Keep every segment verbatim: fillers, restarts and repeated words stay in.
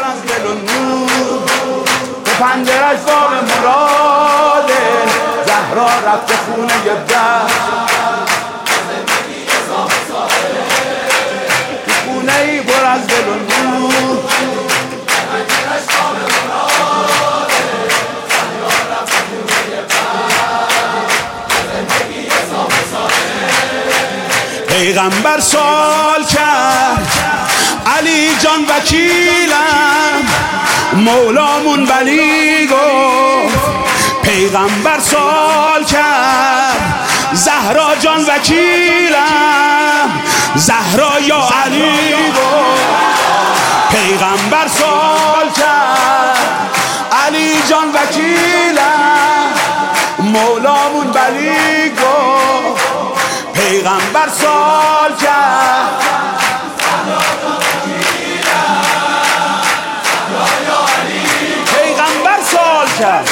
پر از دل و نور، به پنجرش باب مراده، زهرا رفته خونه بر، تو خونه ای پر از دل و نور، پنجرش باب مراده، زهرا رفته خونه بر، زندگی ساده ساده. پیغمبر سوال کرد علی جان وکیلم، مولامون ولی گفت. پیغمبر سوال کرد زهرا جان وکیلم، زهرا یا علی گفت. پیغمبر سوال کرد علی جان وکیلم، مولامون ولی گفت. پیغمبر سوال کرد کرد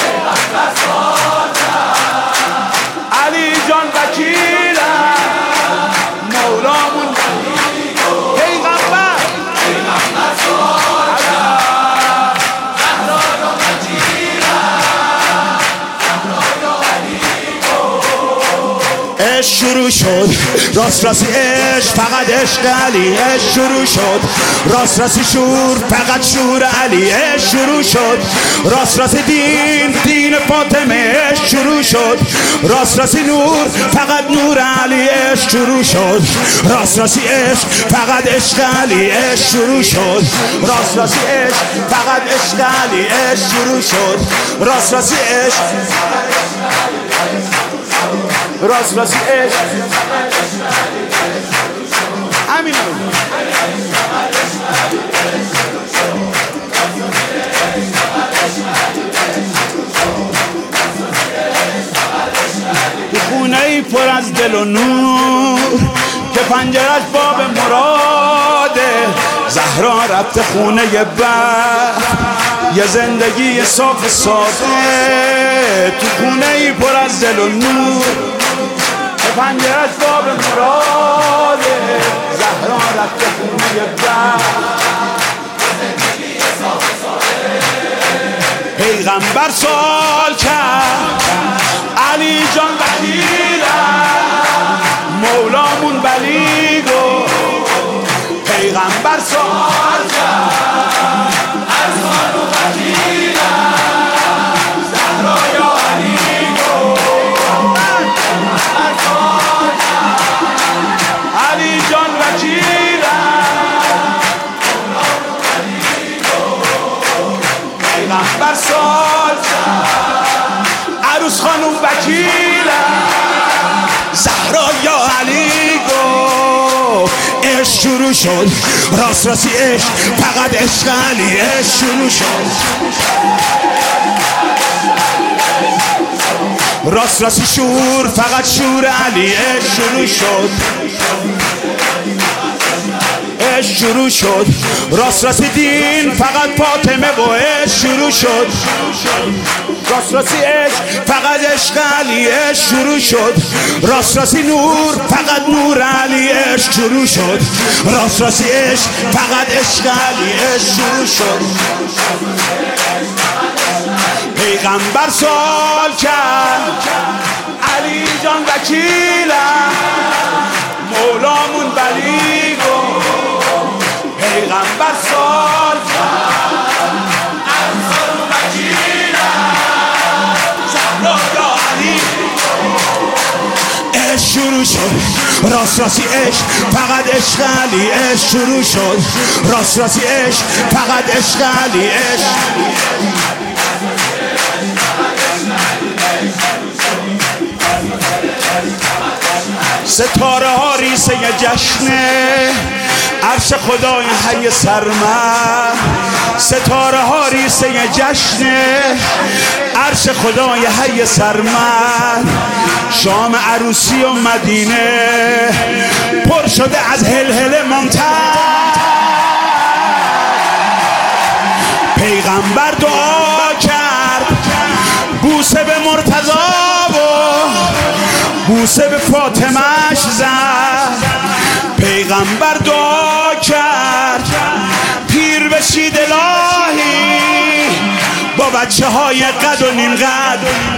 علی جان وکیلم، مولامون پیغمبر. پیغمبر سوال کرد زهرا جان وکیلم، زهرا یا علی گفت. عشق شروع شد راست راستی، عشق فقط عشق علی. عشق شروع شد راست راستی، شور فقط شور علی. عشق شروع شد راست راستی، دین دین فاطمه. عشق شروع شد راست راستی، نور فقط نور علی. عشق شروع شد راست راستی، عشق فقط عشق علی. عشق شروع شد راست راستی، عشق فقط عشق علی. عشق شروع شد راست راستی، عشق راست راستی، عشق همین تو خونه ای پر از دل و نور، که پنجرش باب مراده، زهرا رفته خونه بر، یه زندگی صاف ساده. تو خونه ای پر از دل و نور، که پنجرش باب مراده، زهرا رفته خونه بر، زندگی صاف ساده. پیغمبر سوال کرد علی جان وکیلم، مولامون ولی گفت. پیغمبر سوال کرد علی جان وکیلم، زهرا یا علی گفت. پیغمبر سوال کرد علی جان وکیلم، مولامون ولی گفت. پیغمبر سوال کرد عروس خانوم وکیلم، زهرا یا علی گفت. عشق شروع شد راست راستی، عشق فقط عشق علی. عشق شروع شد راست راستی، شور فقط شور علی. عشق شروع شد عشق شروع شد راست راستی، دین فقط فاطمه. و عشق شروع شد راست راستی، عشق فقط عشق علی. عشق شروع شد راست راستی، نور فقط نور علی. عشق شروع شد راست راستی، عشق فقط عشق علی. عشق شروع شد. پیغمبر سوال کرد علی جان وکیلم، مولامون ولی گفت. پیغمبر سوال کرد علی جان وکیلم، زهرا یا علی. عشق شروع شد راست راستی، عشق فقط عشق علی. عشق شروع شد راست راستی، عشق فقط عشق علی. عشق ستاره ها ریسه جشنه، عرش خدای حی سرمد. ستاره ها ریسه جشنه، عرش خدای حی سرمد. شام عروسی و مدینه پر شده از هلهله ممتد. پیغمبر دعا کرد بوسه به مرتضی و بوسه به فاطمه‌اش زد. پیغمبر دعا کرد پیر بشید الهی با بچه های قد و نیم قد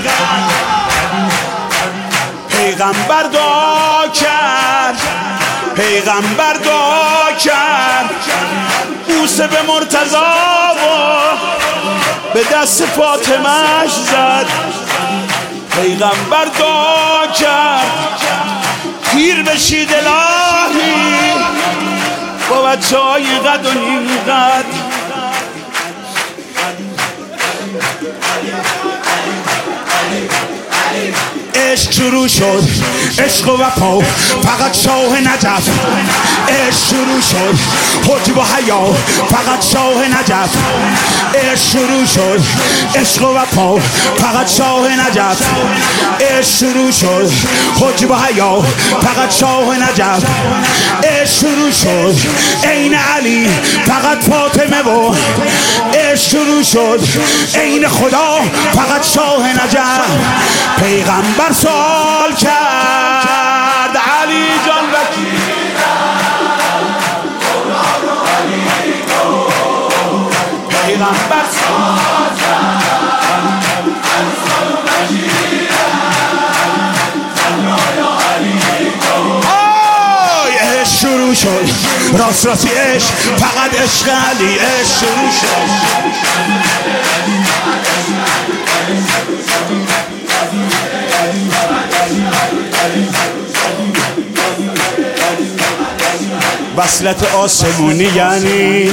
پیغمبر دعا کرد، پیغمبر دعا کرد بوسه به مرتضی و به دست فاطمه‌اش زد. پیغمبر دعا کرد پیر بشید الهی با بچه های قد و نیم قد. عشق شروع شد، عشق و وفا فقط شاه نجف. عشق شروع شد، حجب و حیا فقط شاه نجف. عشق شروع شد، عشق و وفا فقط شاه نجف. عشق شروع شد، حجب و حیا فقط شاه نجف. عشق شروع شد، عین علی فقط فاطمه و عشق شروع شد، عین خدا فقط شاه نجف. پیغمبر سوال کرد علی جان پیغمبر سوال کرد آی عشق شروع شد، راست راستی عشق فقط عشق علی. عشق شروع شد وصلت آسمونی یعنی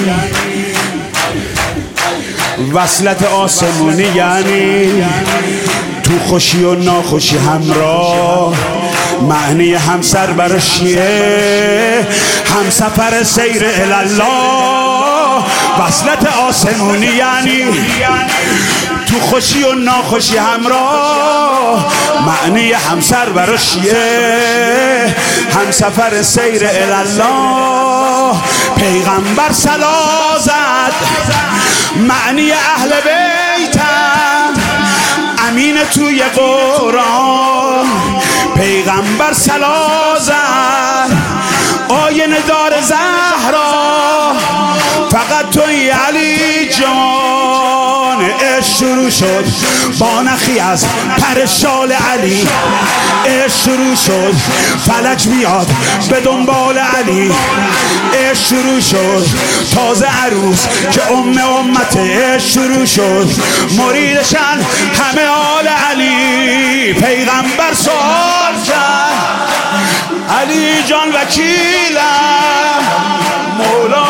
وصلت آسمونی یعنی تو خوشی و ناخوشی همراه، معنی همسر برشیه همسفر سیر الله. وصلت آسمونی یعنی تو خوشی و ناخوشی همراه، معنی همسر برشیه همسفر سیر الله. پیغمبر صلا زد معنی اهل بیتم امین توی قرآن. پیغمبر صلا زد آینه دار زهرا فقط توی علی جان. عشق شروع شد با نخی از پر شال علی. عشق شروع شد فلک میاد به دنبال علی. عشق شروع شد تازه عروس که ام امته. عشق شروع شد مریدشن همه آل علی. پیغمبر سوال کرد علی جان وکیلم مولا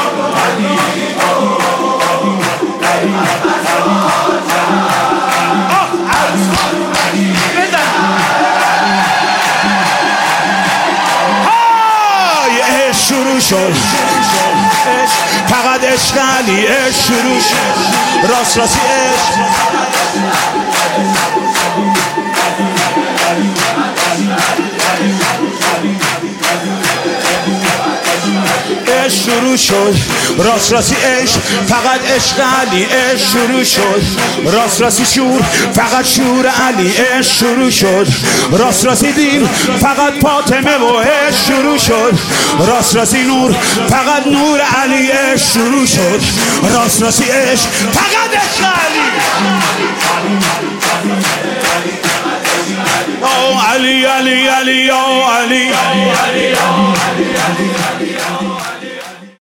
شروع شد فقط عشق علی. عشق شروع شد راست راستی عشق عشق شروع شد راست راستی عشق فقط عشق علی. عشق شروع شد راست راستی شور فقط شور علی. عشق شروع شد راست راستی دین فقط فاطمه و عشق شروع شد راست راستی نور فقط نور علی. عشق شروع شد راست راستی عشق فقط عشق علی. او علی علی علی او علی